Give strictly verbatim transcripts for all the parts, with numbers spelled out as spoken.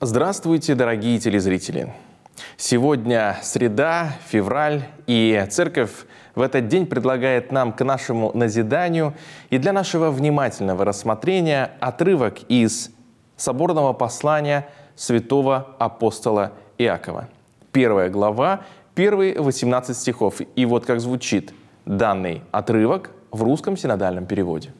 Здравствуйте, дорогие телезрители! Сегодня среда, февраль, и Церковь в этот день предлагает нам к нашему назиданию и для нашего внимательного рассмотрения отрывок из соборного послания святого апостола Иакова. Первая глава, первые восемнадцать стихов. И вот как звучит данный отрывок в русском синодальном переводе.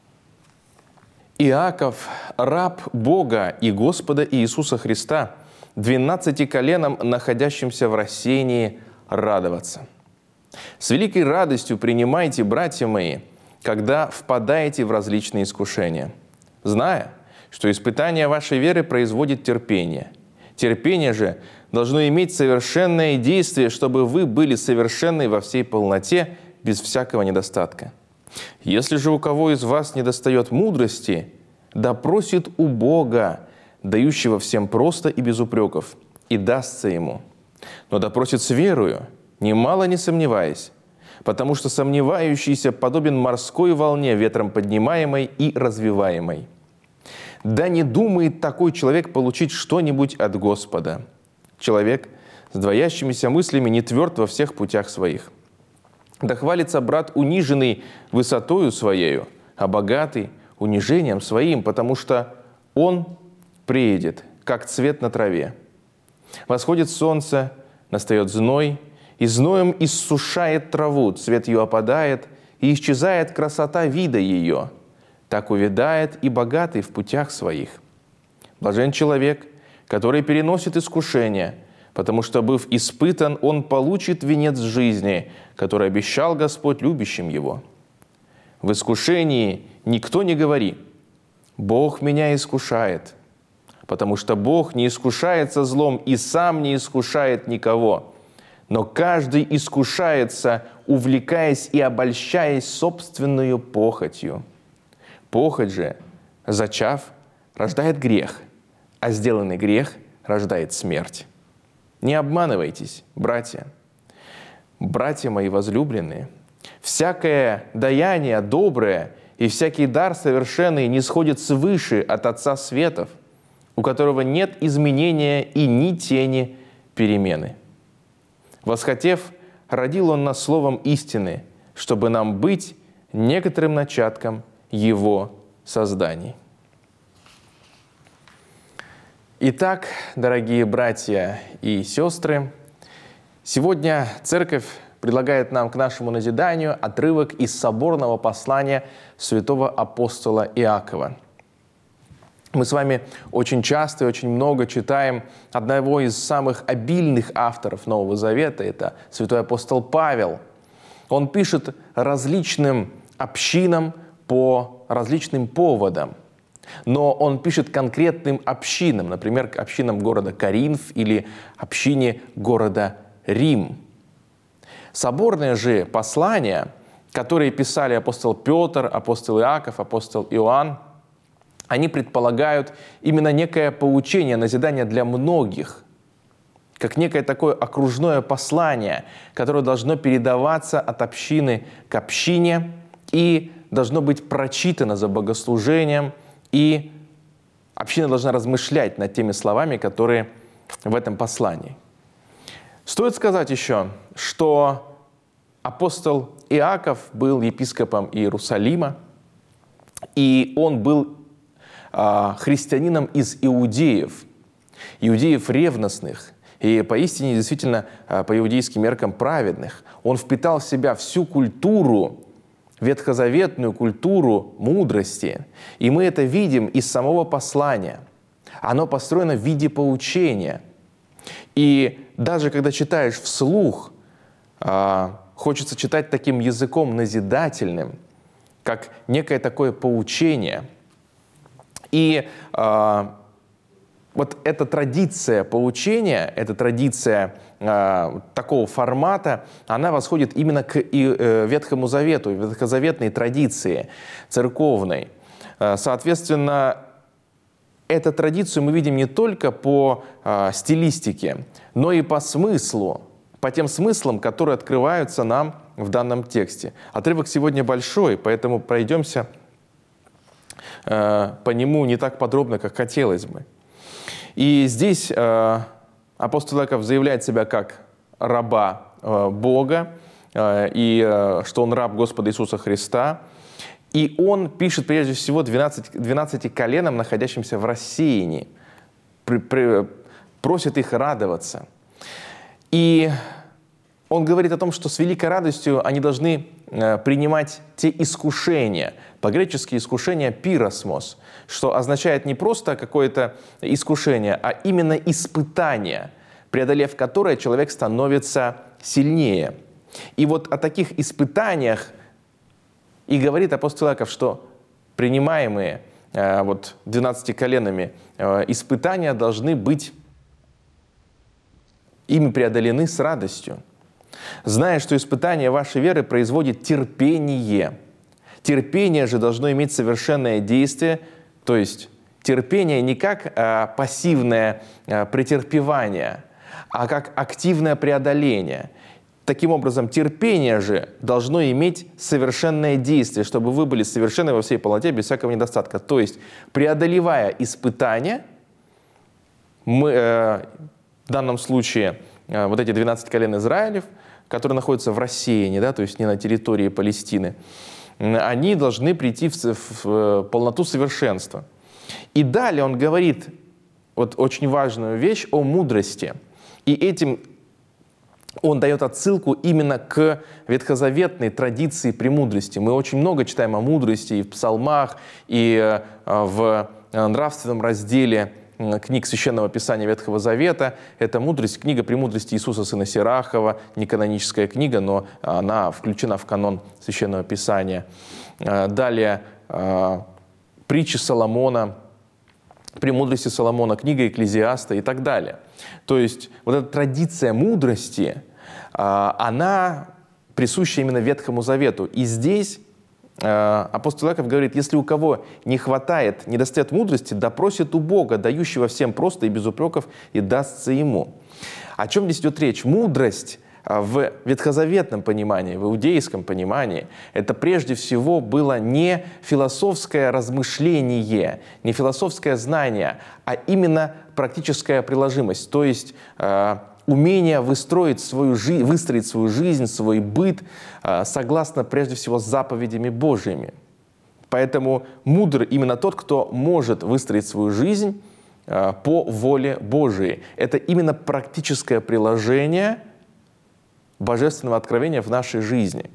Иаков, раб Бога и Господа Иисуса Христа, двенадцати коленам, находящимся в рассеянии, радоваться. С великой радостью принимайте, братья мои, когда впадаете в различные искушения, зная, что испытание вашей веры производит терпение. Терпение же должно иметь совершенное действие, чтобы вы были совершенны во всей полноте, без всякого недостатка. Если же у кого из вас недостает мудрости, да просит у Бога, дающего всем просто и без упреков, и дастся ему. Но да просит с верою, немало не сомневаясь, потому что сомневающийся подобен морской волне, ветром поднимаемой и развиваемой. Да не думает такой человек получить что-нибудь от Господа. Человек с двоящимися мыслями не тверд во всех путях своих. Да хвалится брат униженный высотою своею, а богатый унижением своим, потому что он приедет, как цвет на траве. Восходит солнце, настает зной, и зноем иссушает траву, цвет ее опадает, и исчезает красота вида ее. Так увядает и богатый в путях своих. Блажен человек, который переносит искушение, потому что, быв испытан, он получит венец жизни, который обещал Господь любящим его. В искушении никто не говори: «Бог меня искушает», потому что Бог не искушается злом и сам не искушает никого. Но каждый искушается, увлекаясь и обольщаясь собственную похотью. Похоть же, зачав, рождает грех, а сделанный грех рождает смерть. Не обманывайтесь, братья. Братья мои возлюбленные, всякое даяние доброе и всякий дар совершенный не сходит свыше от Отца Светов, у которого нет изменения и ни тени перемены. Восхотев, родил Он нас словом истины, чтобы нам быть некоторым начатком Его созданий. Итак, дорогие братья и сестры, сегодня Церковь предлагает нам к нашему назиданию отрывок из соборного послания святого апостола Иакова. Мы с вами очень часто и очень много читаем одного из самых обильных авторов Нового Завета, это святой апостол Павел. Он пишет различным общинам по различным поводам. Но он пишет конкретным общинам, например, общинам города Коринф или общине города Рим. Соборные же послания, которые писали апостол Петр, апостол Иаков, апостол Иоанн, они предполагают именно некое поучение, назидание для многих, как некое такое окружное послание, которое должно передаваться от общины к общине и должно быть прочитано за богослужением, и община должна размышлять над теми словами, которые в этом послании. Стоит сказать еще, что апостол Иаков был епископом Иерусалима, и он был а, христианином из иудеев, иудеев ревностных, и поистине действительно а, по иудейским меркам праведных. Он впитал в себя всю культуру, ветхозаветную культуру мудрости. И мы это видим из самого послания. Оно построено в виде поучения. И даже когда читаешь вслух, хочется читать таким языком назидательным, как некое такое поучение. И вот эта традиция поучения, эта традиция э, такого формата, она восходит именно к и, э, Ветхому Завету, ветхозаветной традиции церковной. Э, соответственно, эту традицию мы видим не только по э, стилистике, но и по смыслу, по тем смыслам, которые открываются нам в данном тексте. Отрывок сегодня большой, поэтому пройдемся э, по нему не так подробно, как хотелось бы. И здесь э, апостол Иаков заявляет себя как раба э, Бога, э, и э, что он раб Господа Иисуса Христа. И он пишет прежде всего двенадцати, двенадцати коленам, находящимся в рассеянии, при, при, просит их радоваться. И он говорит о том, что с великой радостью они должны э, принимать те искушения, по-гречески искушение пиросмос, что означает не просто какое-то искушение, а именно испытание, преодолев которое человек становится сильнее. И вот о таких испытаниях и говорит апостол Иаков, что принимаемые э, вот, двенадцати коленами э, испытания должны быть ими преодолены с радостью, зная, что испытание вашей веры производит терпение. Терпение же должно иметь совершенное действие, то есть терпение не как э, пассивное э, претерпевание, а как активное преодоление. Таким образом, терпение же должно иметь совершенное действие, чтобы вы были совершенны во всей полноте, без всякого недостатка. То есть, преодолевая испытания, мы, э, в данном случае э, вот эти двенадцать колен Израилев, которые находятся в рассеянии, да, то есть не на территории Палестины, они должны прийти в, в, в полноту совершенства. И далее он говорит вот очень важную вещь о мудрости. И этим он дает отсылку именно к ветхозаветной традиции премудрости. Мы очень много читаем о мудрости и в псалмах, и в нравственном разделе книг Священного Писания Ветхого Завета. Это мудрость, книга «Премудрости Иисуса сына Сирахова», не каноническая книга, но она включена в канон Священного Писания. Далее притчи Соломона, «Премудрости Соломона», книга Экклезиаста и так далее. То есть вот эта традиция мудрости, она присуща именно Ветхому Завету. И здесь апостол Иаков говорит, если у кого не хватает, недостает мудрости, да просит у Бога, дающего всем просто и без упреков, и дастся ему. О чем здесь идет речь? Мудрость в ветхозаветном понимании, в иудейском понимании, это прежде всего было не философское размышление, не философское знание, а именно практическая приложимость, то есть э, умение выстроить свою жи- выстроить свою жизнь, свой быт э, согласно прежде всего с заповедями Божьими. Поэтому мудр именно тот, кто может выстроить свою жизнь э, по воле Божией. Это именно практическое приложение божественного откровения в нашей жизни.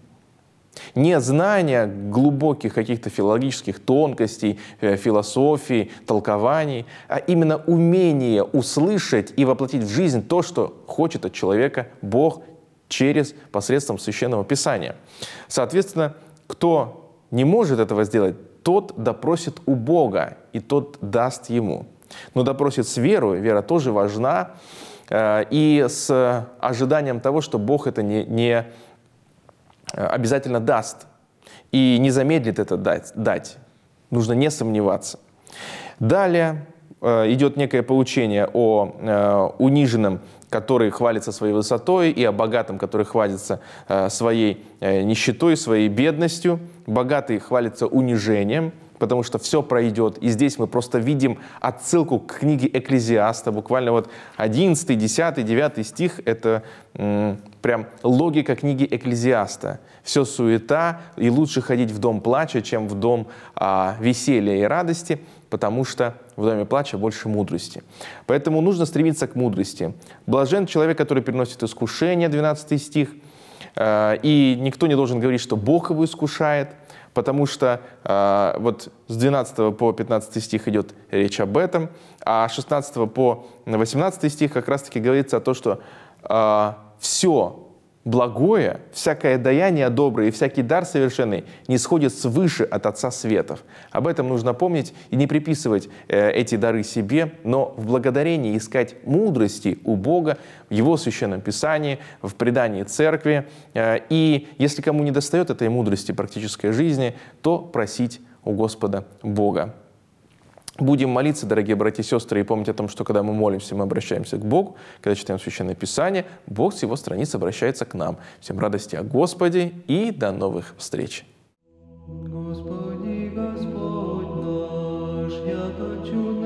Не знание глубоких каких-то филологических тонкостей, философий, толкований, а именно умение услышать и воплотить в жизнь то, что хочет от человека Бог через посредством Священного Писания. Соответственно, кто не может этого сделать, тот допросит у Бога, и тот даст ему. Но допросит с верой, вера тоже важна, и с ожиданием того, что Бог это не, не обязательно даст и не замедлит это дать. дать. Нужно не сомневаться. Далее идет некое поучение о униженном, который хвалится своей высотой, и о богатом, который хвалится своей нищетой, своей бедностью. Богатый хвалится унижением, потому что все пройдет. И здесь мы просто видим отсылку к книге Экклезиаста. Буквально вот одиннадцатый, десятый, девятый стих — это м, прям логика книги Экклезиаста. Все суета, и лучше ходить в дом плача, чем в дом а, веселья и радости, потому что в доме плача больше мудрости. Поэтому нужно стремиться к мудрости. Блажен человек, который переносит искушение, двенадцатый стих. А, и никто не должен говорить, что Бог его искушает, потому что э, вот с двенадцатого по пятнадцатый стих идет речь об этом, а с шестнадцатого по восемнадцатый стих как раз-таки говорится о том, что э, все благое, всякое даяние доброе и всякий дар совершенный не сходит свыше от Отца Светов. Об этом нужно помнить и не приписывать э, эти дары себе, но в благодарении искать мудрости у Бога в Его Священном Писании, в предании Церкви. Э, и если кому не достает этой мудрости практической жизни, то просить у Господа Бога. Будем молиться, дорогие братья и сестры, и помнить о том, что когда мы молимся, мы обращаемся к Богу. Когда читаем Священное Писание, Бог с Его страниц обращается к нам. Всем радости о Господе и до новых встреч! Господи, Господь наш, яко чудо